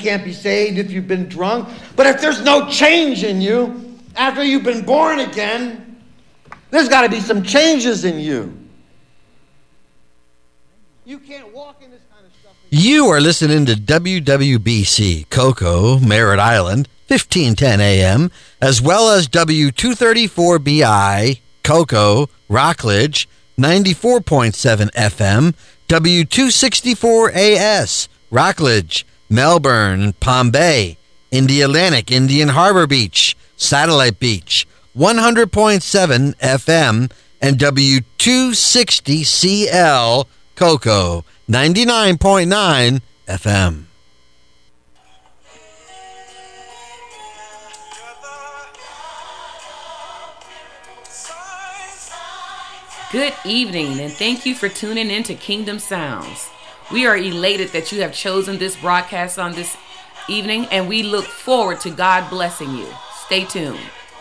can't be saved if you've been drunk. But if there's no change in you after you've been born again, there's got to be some changes in you. You can't walk in this kind of stuff. You are listening to WWBC Cocoa, Merritt Island, 1510 AM, as well as W234BI, Cocoa, Rockledge, 94.7 FM, W264AS, Rockledge, Melbourne, Palm Bay, Indialantic, Indian Harbor Beach, Satellite Beach, 100.7 FM, and W260CL, Cocoa, 99.9 FM. Good evening, and thank you for tuning in to Kingdom Sounds. We are elated that you have chosen this broadcast on this evening, and we look forward to God blessing you. Stay tuned.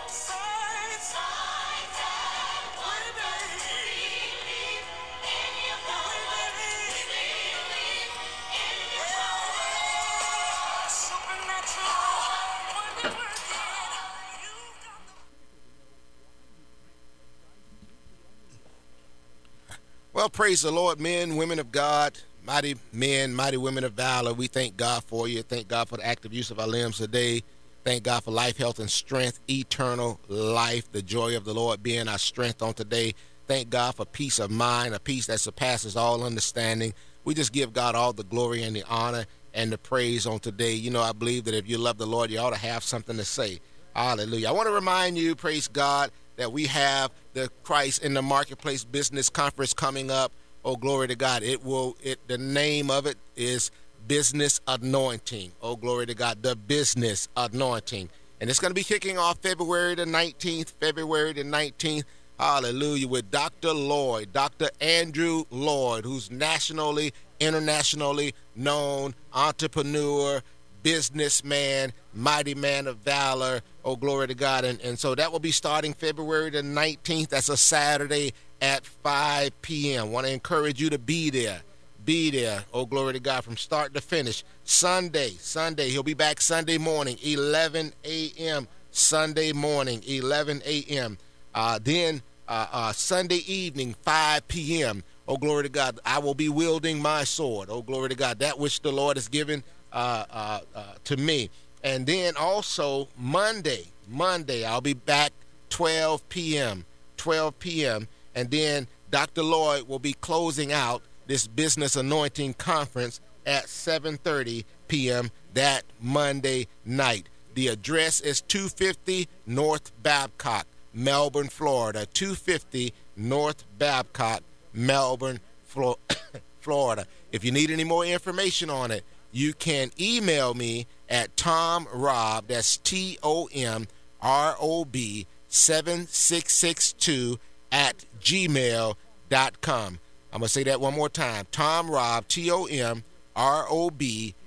Well, praise the Lord, men, women of God, mighty men, mighty women of valor. We thank God for you. Thank God for the active use of our limbs today. Thank God for life, health, and strength, eternal life, the joy of the Lord being our strength on today. Thank God for peace of mind, a peace that surpasses all understanding. We just give God all the glory and the honor and the praise on today. You know, I believe that if you love the Lord, you ought to have something to say. Hallelujah. I want to remind you, praise God, that we have the Christ in the Marketplace Business Conference coming up. Oh, glory to God. The name of it is Business Anointing. Oh, glory to God. The Business Anointing. And it's going to be kicking off February the 19th. Hallelujah. With Dr. Lloyd, Dr. Andrew Lloyd, who's nationally, internationally known entrepreneur, businessman, mighty man of valor. Oh, glory to God. And so that will be starting February the 19th. That's a Saturday at 5 p.m. Want to encourage you to be there. Be there. Oh, glory to God, from start to finish. Sunday. He'll be back Sunday morning, 11 a.m. Sunday morning, 11 a.m. Then Sunday evening, 5 p.m. Oh, glory to God. I will be wielding my sword. Oh, glory to God. That which the Lord has given to me. And then also Monday, I'll be back 12 p.m. And then Dr. Lloyd will be closing out this Business Anointing Conference at 7:30 p.m. that Monday night. The address is 250 North Babcock, Melbourne, Florida. 250 North Babcock, Melbourne, Florida. If you need any more information on it, you can email me at tomrob, that's TOMROB 7662 at gmail.com. I'm going to say that one more time. tomrob, TOMROB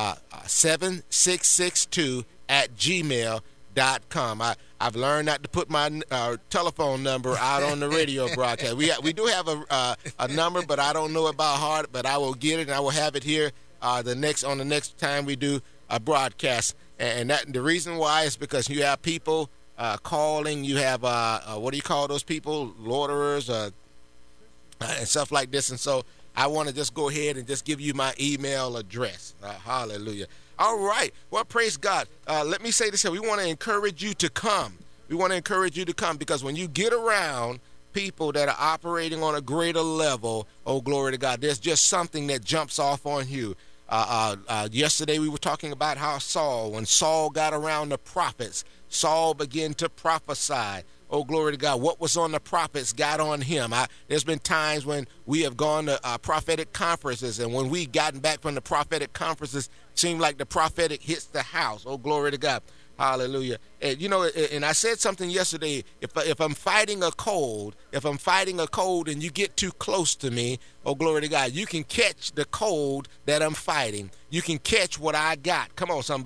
7662 at gmail.com. I've learned not to put my telephone number out on the radio broadcast. We do have a number, but I don't know it by heart, but I will get it, and I will have it here the next time we do a broadcast. And that the reason why is because you have people calling. You have what do you call those people? Loiterers and stuff like this. And so I want to just go ahead and just give you my email address. Hallelujah. All right. Well, praise God. Let me say this here. We want to encourage you to come. We want to encourage you to come, because when you get around people that are operating on a greater level, oh, glory to God, there's just something that jumps off on you. Yesterday we were talking about how when Saul got around the prophets, Saul began to prophesy. Oh, glory to God. What was on the prophets got on him. There's been times when we have gone to prophetic conferences, and when we gotten back from the prophetic conferences, seemed like the prophetic hits the house. Oh, glory to God. Hallelujah. And, and I said something yesterday. If I'm fighting a cold, and you get too close to me, oh, glory to God, you can catch the cold that I'm fighting. You can catch what I got. Come on, somebody.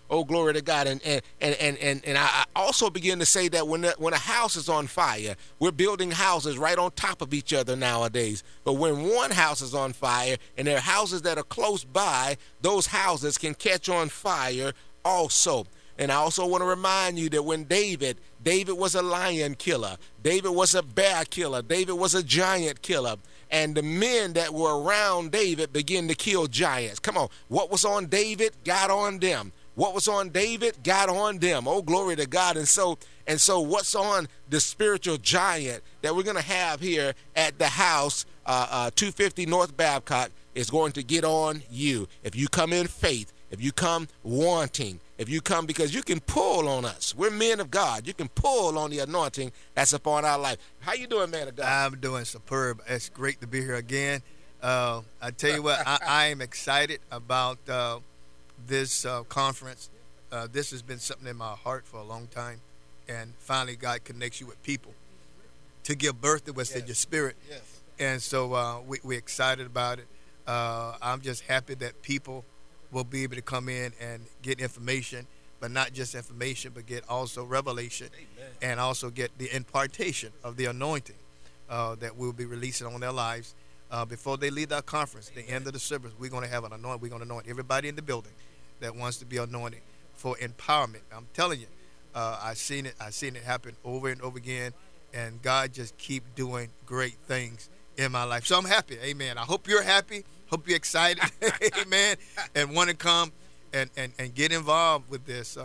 Oh, glory to God. And I also begin to say that when a house is on fire, we're building houses right on top of each other nowadays. But when one house is on fire and there are houses that are close by, those houses can catch on fire also. And I also want to remind you that when David was a lion killer, David was a bear killer, David was a giant killer, and the men that were around David began to kill giants. Come on, what was on David got on them. What was on David got on them. Oh, glory to God. And so what's on the spiritual giant that we're going to have here at the house, 250 North Babcock, is going to get on you. If you come in faith, if you come wanting, if you come because you can pull on us. We're men of God. You can pull on the anointing that's upon our life. How you doing, man of God? I'm doing superb. It's great to be here again. I tell you what, I am excited about this conference. This has been something in my heart for a long time, and finally God connects you with people to give birth to what's in your spirit. Yes. And so we're excited about it. I'm just happy that people will be able to come in and get information, but not just information, but get also revelation. Amen. And also get the impartation of the anointing that we'll be releasing on their lives before they leave our conference. At the end of the service, we're going to have an anointing. We're going to anoint everybody in the building that wants to be anointed for empowerment. I'm telling you, I've seen it happen over and over again, and God just keep doing great things in my life. So I'm happy. Amen. I hope you're happy. Hope you're excited. Amen. And want to come and get involved with this.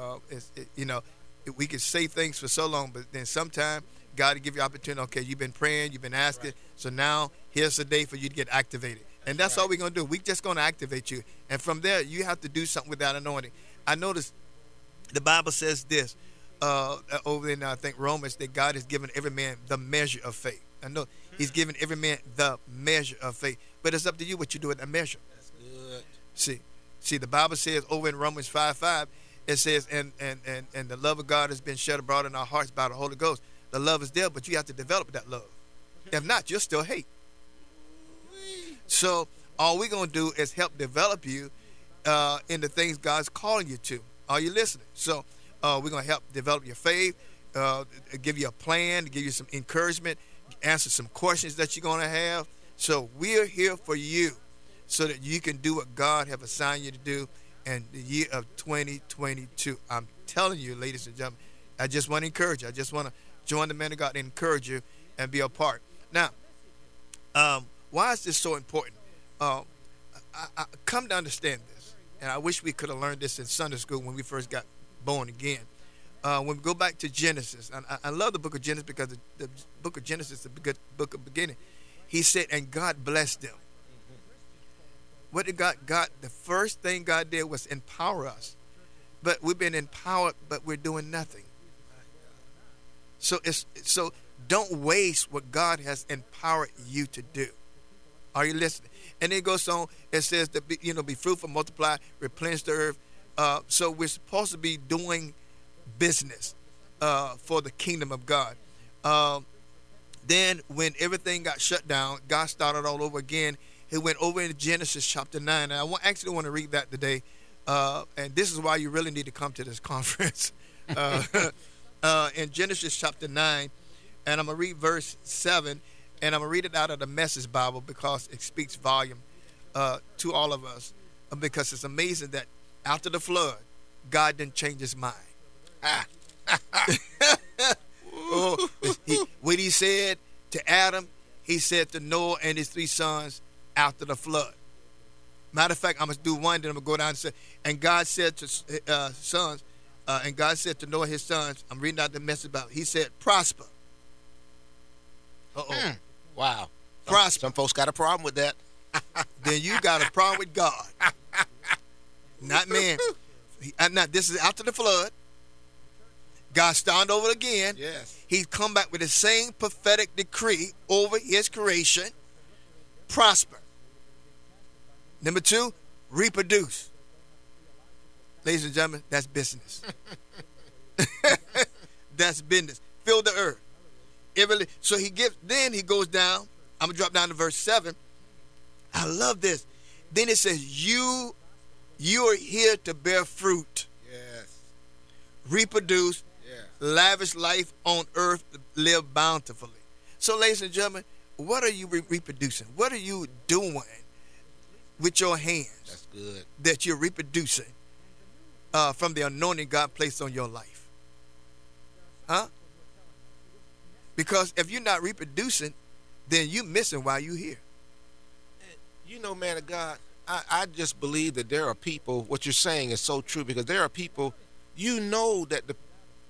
We can say things for so long, but then sometime God will give you opportunity. Okay, you've been praying, you've been asking, right. So now here's the day for you to get activated. And that's right. All we're going to do. We're just going to activate you. And from there, you have to do something with that anointing. I noticed the Bible says this over in, I think, Romans, that God has given every man the measure of faith. I know he's given every man the measure of faith. But it's up to you what you do with that measure. That's good. See, the Bible says over in Romans 5:5, it says, and the love of God has been shed abroad in our hearts by the Holy Ghost. The love is there, but you have to develop that love. If not, you'll still hate. So all we're going to do is help develop you in the things God's calling you to. Are you listening? So we're going to help develop your faith, give you a plan, give you some encouragement, answer some questions that you're going to have. So we're here for you so that you can do what God have assigned you to do in the year of 2022. I'm telling you, ladies and gentlemen, I just want to encourage you. I just want to join the man of God and encourage you and be a part. Now, why is this so important? I come to understand this, and I wish we could have learned this in Sunday school when we first got born again. When we go back to Genesis, and I love the book of Genesis because the book of Genesis is a good book of beginning. He said, and God blessed them. What did God? The first thing God did was empower us. But we've been empowered, but we're doing nothing. So don't waste what God has empowered you to do. Are you listening? And it goes on. It says that be fruitful, multiply, replenish the earth. So we're supposed to be doing business for the kingdom of God. Then when everything got shut down, God started all over again. He went over into Genesis chapter 9. And I actually want to read that today. And this is why you really need to come to this conference. In Genesis chapter 9, and I'm going to read verse 7, and I'm going to read it out of the Message Bible because it speaks volume to all of us. Because it's amazing that after the flood, God didn't change his mind. What he said to Adam, he said to Noah and his 3 sons after the flood. Matter of fact, I'm going to do one, then I'm going to go down and say, and God said to sons, and God said to Noah his sons, I'm reading out the Message Bible, he said, prosper. Wow. Prosper. Some folks got a problem with that. Then you got a problem with God. Not man. Now, this is after the flood. God started over again. Yes. He's come back with the same prophetic decree over his creation. Prosper. Number 2, reproduce. Ladies and gentlemen, that's business. That's business. Fill the earth. So then he goes down. I'm going to drop down to verse 7. I love this. Then it says, you are here to bear fruit. Yes. reproduce, lavish life on earth, live bountifully. So, ladies and gentlemen, what are you reproducing? What are you doing with your hands? That's good. That you're reproducing from the anointing God placed on your life. Huh? Because if you're not reproducing, then you're missing while you're here. You know, man of God, I just believe that there are people, what you're saying is so true, because there are people, you know that the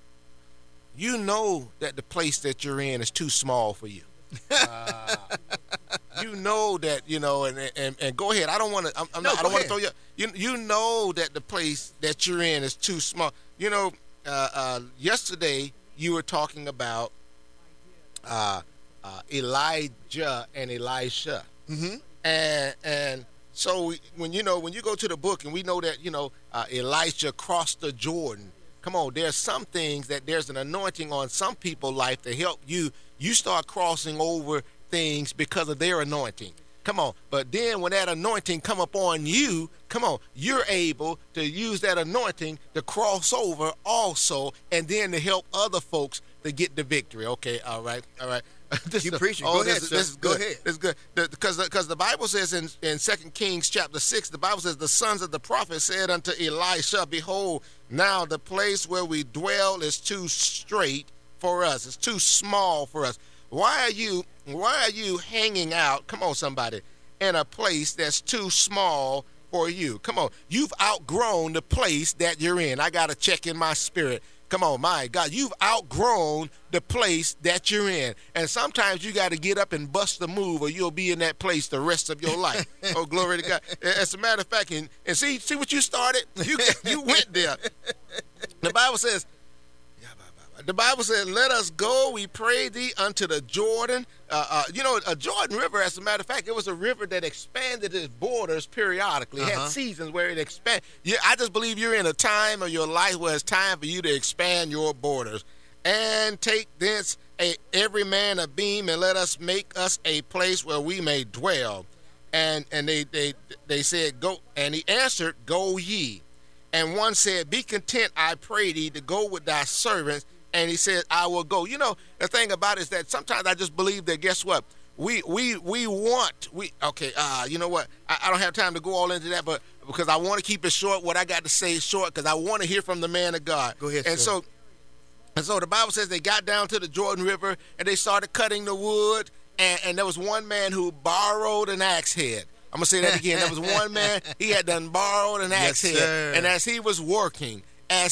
place that you're in is too small for you. You know that, and go ahead. I don't want to. I don't want to throw you. You know that the place that you're in is too small. Yesterday you were talking about Elijah and Elisha, and so when you go to the book and we know that Elisha crossed the Jordan. Come on, there's some things that there's an anointing on some people's life to help you. You start crossing over things because of their anointing. Come on. But then when that anointing come upon you, come on, you're able to use that anointing to cross over also, and then to help other folks to get the victory. Okay, all right. You preaching. Go ahead, sir. This is good. Go ahead. This is good. Because the Bible says in 2 Kings chapter 6, the Bible says, the sons of the prophet said unto Elisha, behold, now the place where we dwell is too straight for us. It's too small for us. Why are you hanging out, come on somebody, in a place that's too small for you? Come on. You've outgrown the place that you're in. I got to check in my spirit. Come on, my God, you've outgrown the place that you're in. And sometimes you got to get up and bust a move, or you'll be in that place the rest of your life. Oh, glory to God. As a matter of fact, and see what you started? You went there. The Bible says, let us go, we pray thee, unto the Jordan. A Jordan River, as a matter of fact, it was a river that expanded its borders periodically. It had seasons where it expanded. I just believe you're in a time of your life where it's time for you to expand your borders. And take thence every man a beam, and let us make us a place where we may dwell. And they said, go. And he answered, go ye. And one said, be content, I pray thee, to go with thy servants. And he said, I will go. The thing about it is that sometimes I just believe that, guess what? You know what? I don't have time to go all into that, but because I want to keep it short, what I got to say is short, because I want to hear from the man of God. Go ahead, and sir. So the Bible says they got down to the Jordan River, and they started cutting the wood, and there was one man who borrowed an axe head. I'm going to say that again. There was one man, he had done borrowed an axe head. Sir. And as he was working,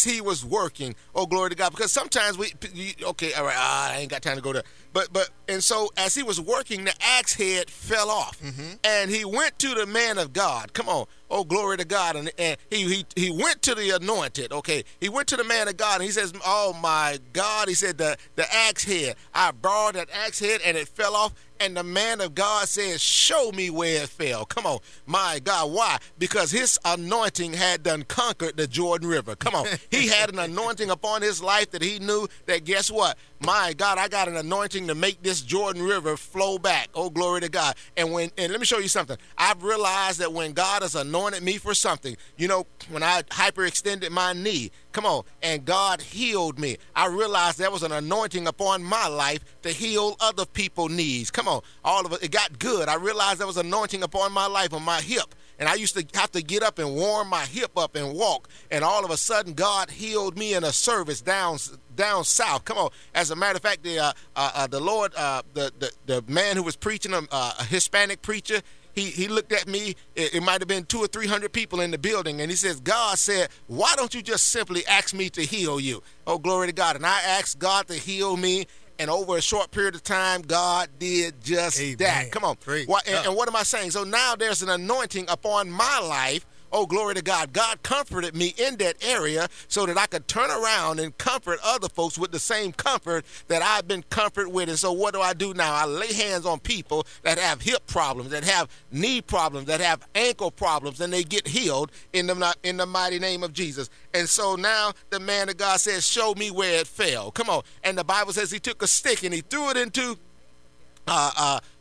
oh, glory to God, because sometimes all right, I ain't got time to go there. And so as he was working, the axe head fell off, and he went to the man of God. Come on, oh, glory to God, and he went to the anointed. Okay, he went to the man of God, and he says, oh my God, he said the axe head, I borrowed that axe head, and it fell off. And the man of God says, show me where it fell. Come on, my God. Why? Because his anointing had done conquered the Jordan River. Come on. He had an anointing upon his life that he knew that, guess what? My God, I got an anointing to make this Jordan River flow back. Oh, glory to God. And let me show you something. I've realized that when God has anointed me for something, when I hyperextended my knee, come on, and God healed me, I realized there was an anointing upon my life to heal other people's knees. Come on, all of it got good. I realized there was anointing upon my life on my hip, and I used to have to get up and warm my hip up and walk, and all of a sudden God healed me in a service down south. Come on. As a matter of fact, the Lord, the man who was preaching, a Hispanic preacher, he looked at me. It might have been 200 or 300 people in the building, and he says, God said, why don't you just simply ask me to heal you? Oh, glory to God. And I asked God to heal me, and over a short period of time, God did just that. Come on. And what am I saying? So now there's an anointing upon my life. Oh, glory to God. God comforted me in that area so that I could turn around and comfort other folks with the same comfort that I've been comforted with. And so what do I do now? I lay hands on people that have hip problems, that have knee problems, that have ankle problems, and they get healed in the mighty name of Jesus. And so now the man of God says, show me where it fell. Come on. And the Bible says he took a stick and he threw it into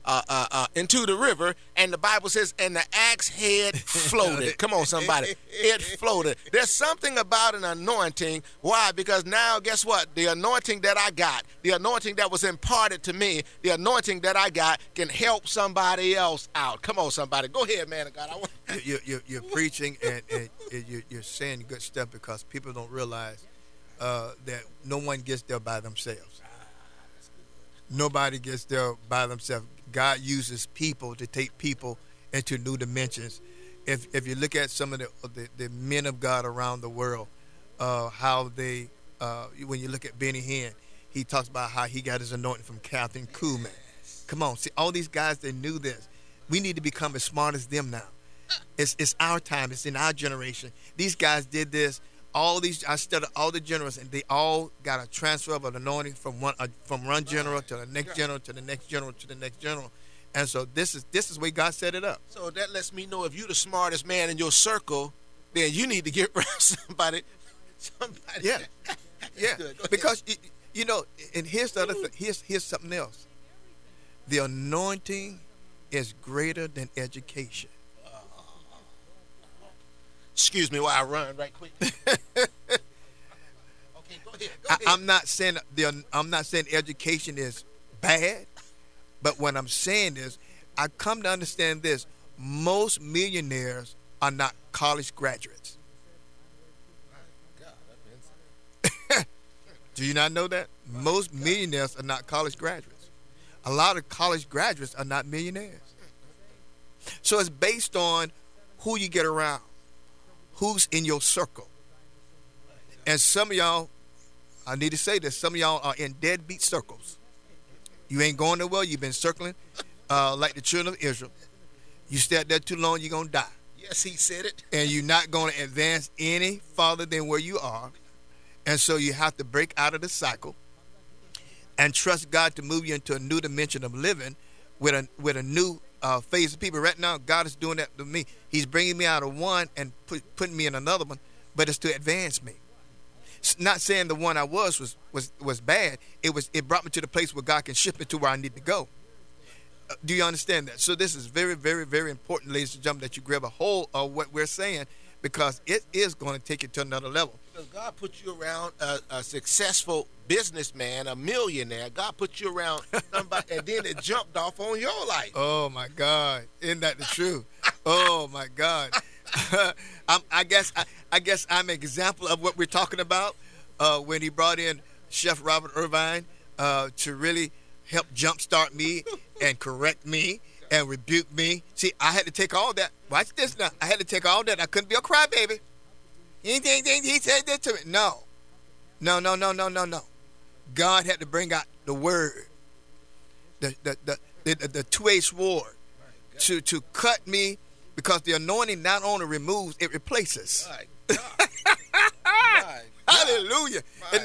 into the river, and the Bible says, and the axe head floated. Come on, somebody. It floated. There's something about an anointing. Why? Because now, guess what? The anointing that I got, the anointing that was imparted to me, the anointing that I got can help somebody else out. Come on, somebody. Go ahead, man of God. You're preaching and you're saying good stuff, because people don't realize that no one gets there by themselves. Nobody gets there by themselves. God uses people to take people into new dimensions. If you look at some of the men of God around the world, how they, when you look at Benny Hinn, he talks about how he got his anointing from Catherine Kuhlman. Come on, see, all these guys, they knew this. We need to become as smart as them now. It's our time. It's in our generation. These guys did this. I studied all the generals, and they all got a transfer of an anointing from one general to the next general to the next general to the next general. And so this is the way God set it up. So that lets me know, if you're the smartest man in your circle, then you need to get around somebody. Yeah, yeah. Because you know, and here's the other thing. Here's something else. The anointing is greater than education. Excuse me while I run right quick. Okay, go ahead. I'm not saying education is bad, but what I'm saying is, I come to understand this: most millionaires are not college graduates. Do you not know that? Most millionaires are not college graduates. A lot of college graduates are not millionaires. So it's based on who you get around, who's in your circle. And some of y'all, I need to say this, some of y'all are in deadbeat circles. You ain't going nowhere. You've been circling like the children of Israel. You stay out there too long, you're going to die. Yes, he said it. And you're not going to advance any farther than where you are. And so you have to break out of the cycle and trust God to move you into a new dimension of living with a new phase of people. Right now, God is doing that to me. He's bringing me out of one and putting me in another one, but it's to advance me. It's not saying the one I was bad. It brought me to the place where God can shift me to where I need to go. Do you understand that? So this is very, very, very important, ladies and gentlemen, that you grab a hold of what we're saying, because it is going to take you to another level. Because God put you around a successful businessman, a millionaire. God put you around somebody, and then it jumped off on your life. Oh my God! Isn't that the truth? Oh my God! I guess I'm an example of what we're talking about when he brought in Chef Robert Irvine to really help jumpstart me and correct me and rebuke me. See, I had to take all that. Watch this now. I had to take all that. I couldn't be a crybaby. He said that to me. No. God had to bring out the word, the two-edged sword, to cut me, because the anointing not only removes, it replaces. My God. Hallelujah. It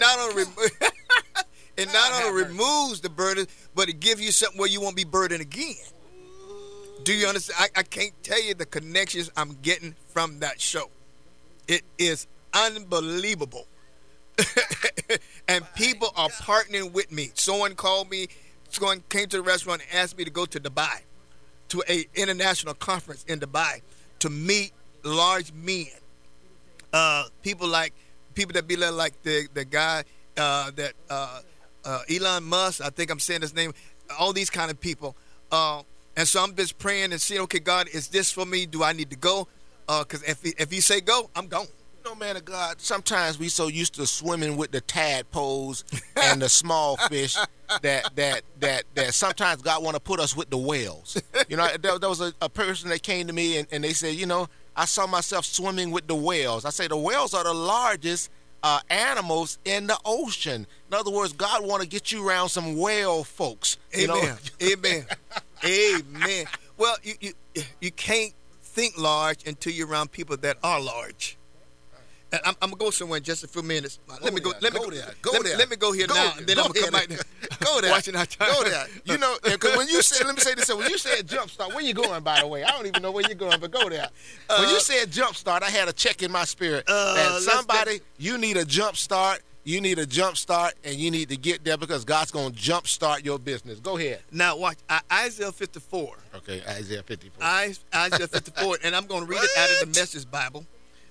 not only removes the burden, but it gives you something where you won't be burdened again. Do you understand? I can't tell you the connections I'm getting from that show. It is unbelievable. And people are partnering with me. Someone called me, came to the restaurant and asked me to go to Dubai, to an international conference in Dubai, to meet large men. People that be like the guy that Elon Musk, I think I'm saying his name, all these kind of people. And so I'm just praying and seeing, okay, God, is this for me? Do I need to go? Because if he say go, I'm going. You know, man of God, sometimes we so used to swimming with the tadpoles and the small fish that sometimes God want to put us with the whales. You know, there was a person that came to me and they said, you know, I saw myself swimming with the whales. I say the whales are the largest animals in the ocean. In other words, God want to get you around some whale folks. Amen. Amen. Amen. Well, you can't think large until you're around people that are large. And I'm gonna go somewhere in just a few minutes. Let me go here now, and then I'm gonna come back there. Go there. Watching our time. Go there. You know, because when you said, let me say this. When you said jumpstart, where you going? By the way, I don't even know where you're going, but go there. When you said jumpstart, I had a check in my spirit that somebody, you need a jumpstart. You need a jump start, and you need to get there because God's going to jump start your business. Go ahead. Now watch Isaiah 54. Okay, Isaiah 54. Isaiah 54, and I'm going to read it out of the Message Bible.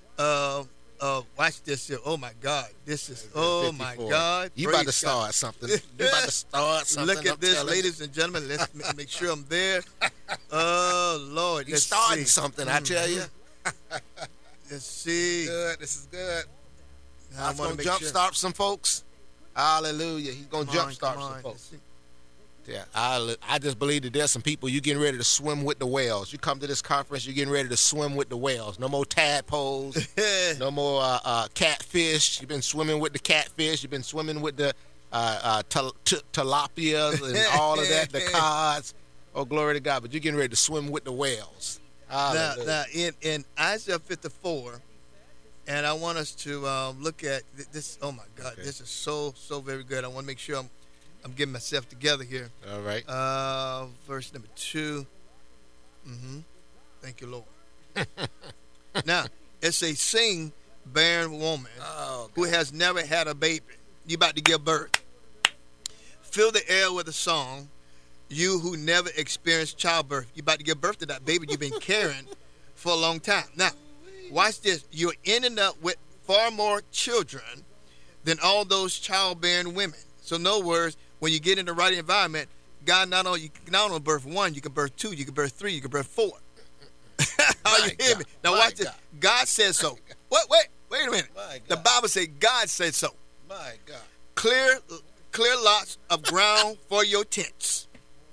Watch this here. Oh my God, this is. Oh my God. You about to start something. You about to start something. Look at this, ladies and gentlemen. Let's make sure I'm there. Oh Lord, you're starting something. I tell you. Let's see. Good. This is good. I'm going to jumpstart some folks. Hallelujah. He's going to jumpstart some folks. Yeah, I just believe that there's some people, you getting ready to swim with the whales. You come to this conference, you're getting ready to swim with the whales. No more tadpoles. No more catfish. You've been swimming with the catfish. You've been swimming with the tilapias and all of that, the cods. Oh, glory to God. But you're getting ready to swim with the whales. Now in Isaiah 54, and I want us to look at this. Oh my God, okay. This is so very good. I want to make sure I'm getting myself together here. All right. Verse number 2. Thank you, Lord. Now it's a sing barren woman who has never had a baby. You about to give birth. Fill the air with a song. You who never experienced childbirth. You about to give birth to that baby you've been carrying for a long time. Now, watch this. You're ending up with far more children than all those childbearing women. So in other words, when you get in the right environment, God not only birth 1, you can birth 2, you can birth 3, you can birth 4. Are you hear me? Now watch this. God says so. Wait a minute. The Bible says God said so. My God. Clear lots of ground for your tents.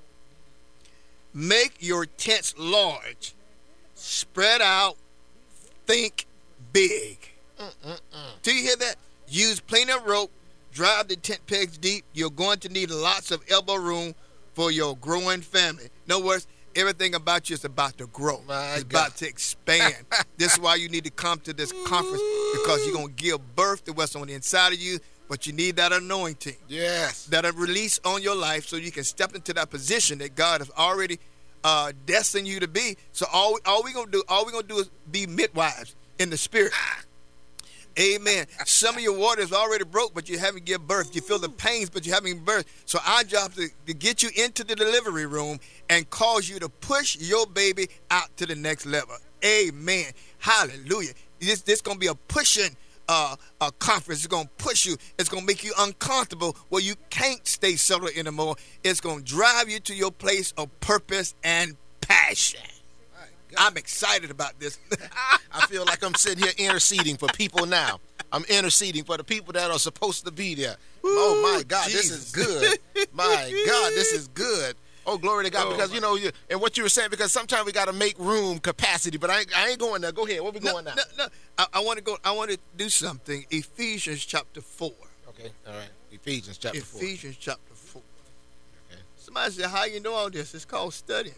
Make your tents large. Spread out. Think big. Do you hear that? Use plenty of rope. Drive the tent pegs deep. You're going to need lots of elbow room for your growing family. In other words, everything about you is about to grow. It's about to expand. This is why you need to come to this conference, because you're going to give birth to what's on the inside of you, but you need that anointing. Yes. That a release on your life so you can step into that position that God has already destined you to be. So all we're going to do is be midwives in the spirit. Amen. Some of your water is already broke, but you haven't given birth. You feel the pains, but you haven't given birth. So our job is to get you into the delivery room and cause you to push your baby out to the next level. Amen. Hallelujah. This going to be a pushing a conference. It's going to push you. It's going to make you uncomfortable where you can't stay settled anymore. It's going to drive you to your place of purpose and passion. I'm excited about this. I feel like I'm sitting here interceding for people now. I'm interceding for the people that are supposed to be there. Ooh, oh, my God, Jesus. This is good. My God, this is good. Oh, glory to God. Because, and what you were saying, because sometimes we got to make room, capacity, but I ain't going there. Go ahead. Where we going now? No. I want to do something. Ephesians chapter 4. Okay, all right. Ephesians chapter 4. Ephesians chapter 4. Okay. Somebody said, how you know all this? It's called studying.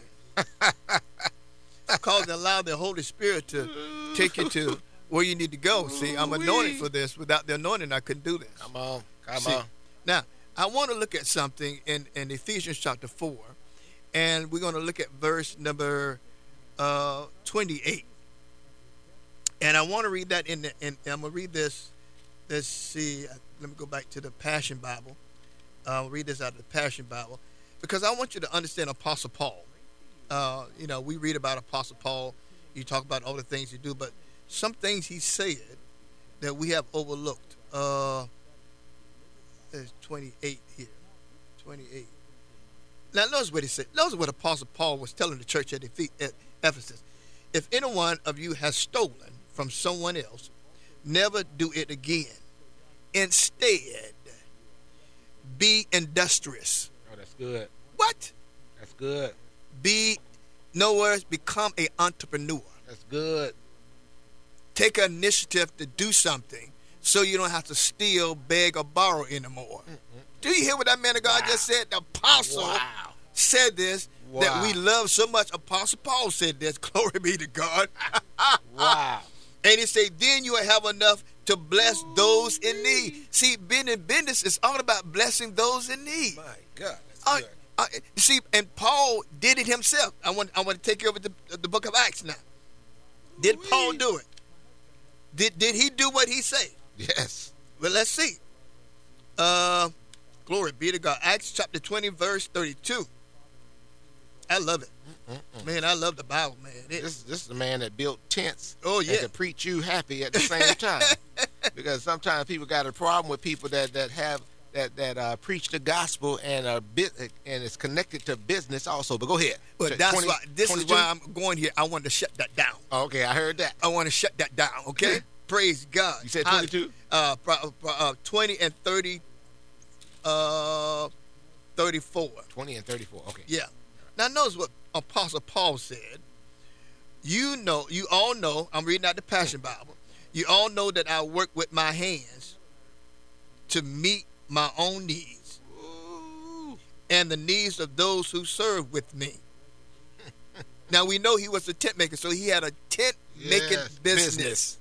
It's called allow the Holy Spirit to take you to where you need to go. See, I'm anointed for this. Without the anointing, I couldn't do this. Come on. Now, I want to look at something in Ephesians chapter 4, and we're going to look at verse number 28. And I want to read that and I'm going to read this. Let's see. Let me go back to the Passion Bible. I'll read this out of the Passion Bible because I want you to understand Apostle Paul. We read about Apostle Paul. You talk about all the things he do, but some things he said that we have overlooked. There's 28 here. 28. Now, notice what he said. Notice what Apostle Paul was telling the church at Ephesus. If any one of you has stolen from someone else, never do it again. Instead, be industrious. Oh, that's good. What? That's good. Become an entrepreneur. That's good. Take an initiative to do something so you don't have to steal, beg, or borrow anymore. Do you hear what that man of God just said? The apostle said this, that we love so much. Apostle Paul said this. Glory be to God. Wow. And he said, then you will have enough to bless those in need. See, being in business is all about blessing those in need. My God, that's good. See, and Paul did it himself. I want to take you over to the book of Acts now. Did Paul do it? Did he do what he said? Yes. Well, let's see. Glory be to God. Acts chapter 20, verse 32. I love it. Man, I love the Bible, man. This is the man that built tents. Oh, yeah. And to preach you happy at the same time. Because sometimes people got a problem with people that preach the gospel and it's connected to business also. But go ahead. But that's why is why I'm going here. I wanted to shut that down. Okay, I heard that. I want to shut that down. Okay. Praise God. You said 22? 20 and 30. 34. 20 and 34. Okay. Yeah. Now notice what Apostle Paul said. You all know, I'm reading out the Passion Bible. You all know that I work with my hands to meet my own needs and the needs of those who serve with me. Now we know he was a tent maker, so he had a tent making business.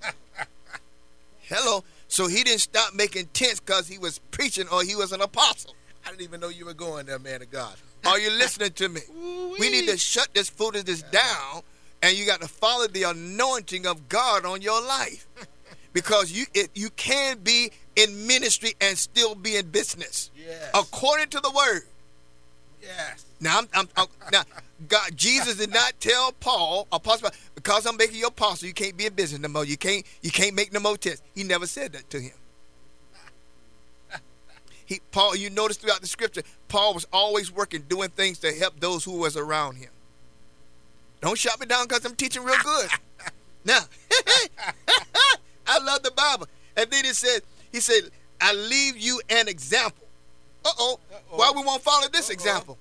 Hello. So he didn't stop making tents because he was preaching or he was an apostle. I didn't even know you were going there, man of God. Are you listening to me? Ooh-wee. We need to shut this foolishness down, and you got to follow the anointing of God on your life, because you can be in ministry and still be in business, according to the word. Yes. Now, now, God, Jesus did not tell Paul, Apostle, because I'm making you apostle, you can't be in business no more. You can't make no more tents. He never said that to him. Paul, you notice throughout the scripture, Paul was always working, doing things to help those who was around him. Don't shut me down because I'm teaching real good. Now, I love the Bible. And then he said, I leave you an example. Why we won't follow this example?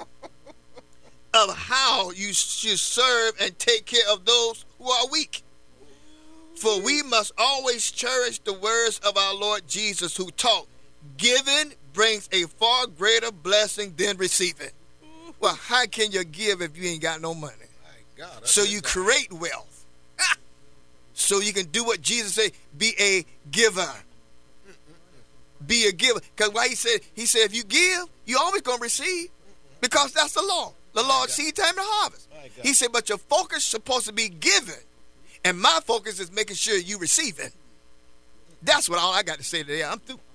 Of how you should serve and take care of those who are weak. For we must always cherish the words of our Lord Jesus, who taught, giving brings a far greater blessing than receiving. Well, how can you give if you ain't got no money? God, so you create wealth. So you can do what Jesus said, be a giver. Be a giver. Because why he said if you give, you always going to receive. Because that's the law. The law is seed time and harvest. He said, but your focus is supposed to be giving. And my focus is making sure you receiving. That's what all I got to say today. I'm through.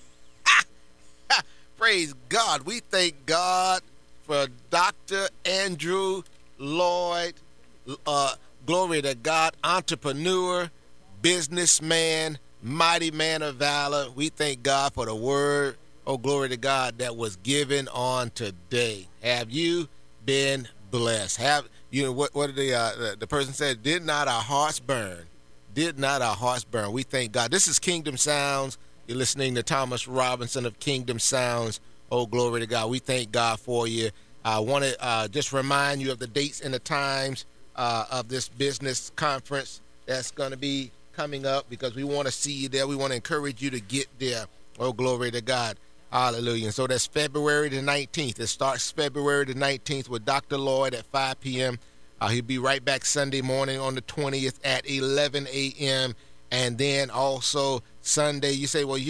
Praise God. We thank God for Dr. Andrew Lloyd. Glory to God. Entrepreneur, businessman, mighty man of valor. We thank God for the word. Oh, glory to God, that was given on today. Have you been blessed? Have you know what did the person said? Did not our hearts burn? Did not our hearts burn? We thank God. This is Kingdom Sounds. You're listening to Thomas Robinson of Kingdom Sounds. Oh, glory to God. We thank God for you. I want to just remind you of the dates and the times of this business conference that's going to be coming up, because we want to see you there. We want to encourage you to get there. Oh, glory to God. Hallelujah. And so that's February the 19th. It starts February the 19th with Dr. Lloyd at 5 p.m. He'll be right back Sunday morning on the 20th at 11 a.m. And then also Sunday, you say, well,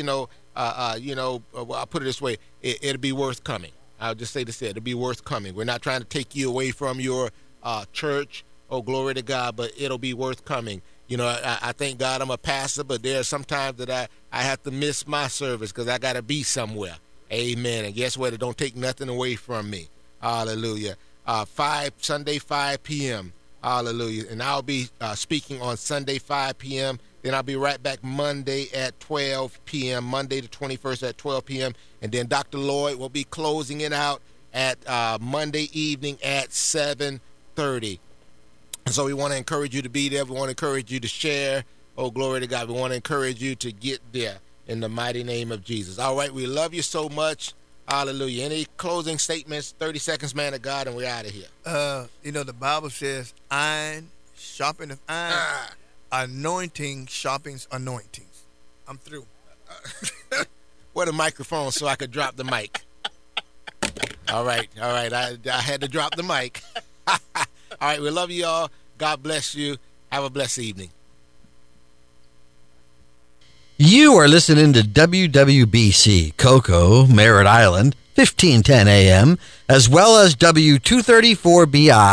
I'll put it this way. It'll be worth coming. I'll just say this, it'll be worth coming. We're not trying to take you away from your church. Oh, glory to God, but it'll be worth coming. You know, I thank God I'm a pastor, but there are some times that I have to miss my service because I got to be somewhere. Amen. And guess what? It don't take nothing away from me. Hallelujah. Sunday, 5 p.m. Hallelujah. And I'll be speaking on Sunday, 5 p.m. Then I'll be right back Monday at 12 p.m., Monday the 21st at 12 p.m. And then Dr. Lloyd will be closing it out at Monday evening at 7:30. And so we want to encourage you to be there. We want to encourage you to share. Oh, glory to God. We want to encourage you to get there in the mighty name of Jesus. All right, we love you so much. Hallelujah. Any closing statements? 30 seconds, man of God, and we're out of here. The Bible says, iron sharpeneth iron, anointing sharpens anointings. I'm through. Where the microphone so I could drop the mic. All right. I had to drop the mic. All right, we love you all. God bless you. Have a blessed evening. You are listening to WWBC Cocoa, Merritt Island, 1510 AM, as well as W234BI.